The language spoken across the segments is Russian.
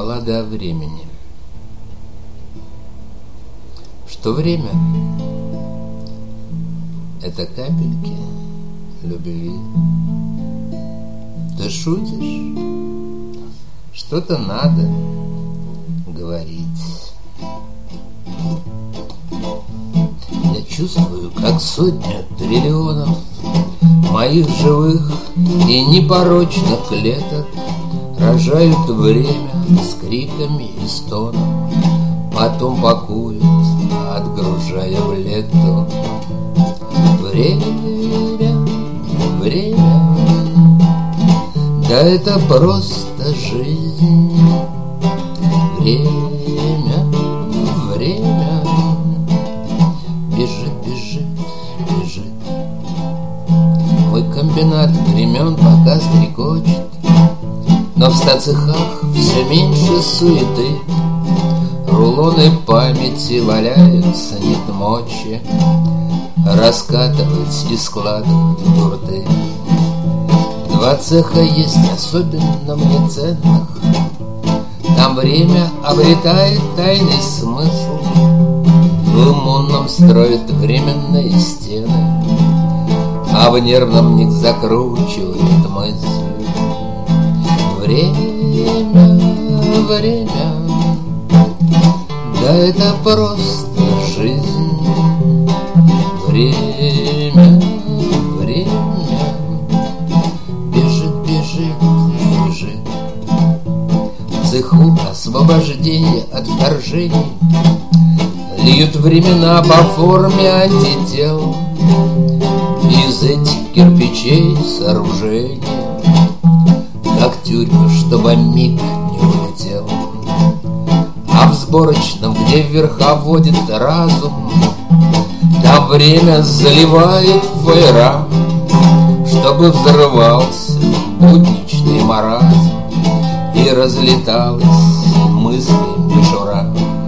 Баллада о времени. Что время — это капельки любви. Ты шутишь? Что-то надо говорить. Я чувствую, как сотня триллионов моих живых и непорочных клеток рожают время с криками и стоном, потом пакуют, отгружая в лету. Время, время, да это просто жизнь. Время, время, бежит, бежит, бежит. Мой комбинат времен пока стрекочет, но в стацехах все меньше суеты. Рулоны памяти валяются, нет мочи раскатывать и складывать в гурты. Два цеха есть особенно мне ценных. Там время обретает тайный смысл. В иммунном строят временные стены, а в нервном них закручивает мысль. Время, время, да это просто жизнь. Время, время, бежит, бежит, бежит. В цеху освобождения от вторжений льют времена по форме антител. Из этих кирпичей сооружения, как тюрьма, чтобы миг не улетел. А в сборочном, где верховодит разум, там время заливает фаера, чтобы взрывался будничный маразм и разлеталась мысли мишура.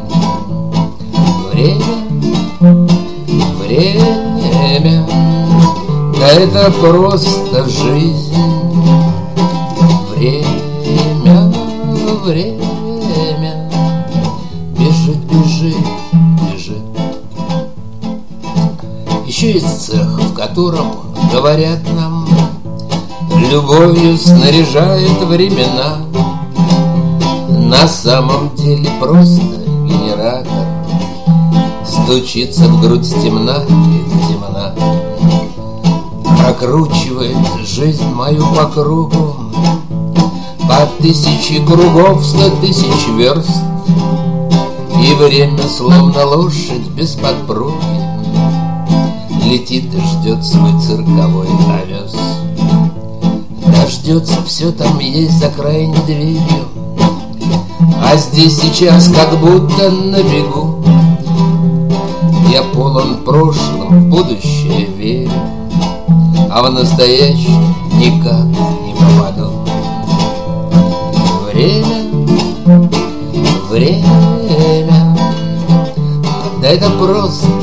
Время, время, да это просто жизнь. Время, время, бежит, бежит, бежит. Еще есть цех, в котором, говорят нам, любовью снаряжают времена. На самом деле просто генератор стучится в грудь темна и темна. Прокручивает жизнь мою по кругу, по 1000 кругов 100 000 верст. И время, словно лошадь без подпруги, летит и ждет свой цирковой овес. Дождется, все там есть за крайней дверью, а здесь сейчас как будто на бегу. Я полон прошлым, в будущее верю, а в настоящее никак не попаду. Время, время, да это просто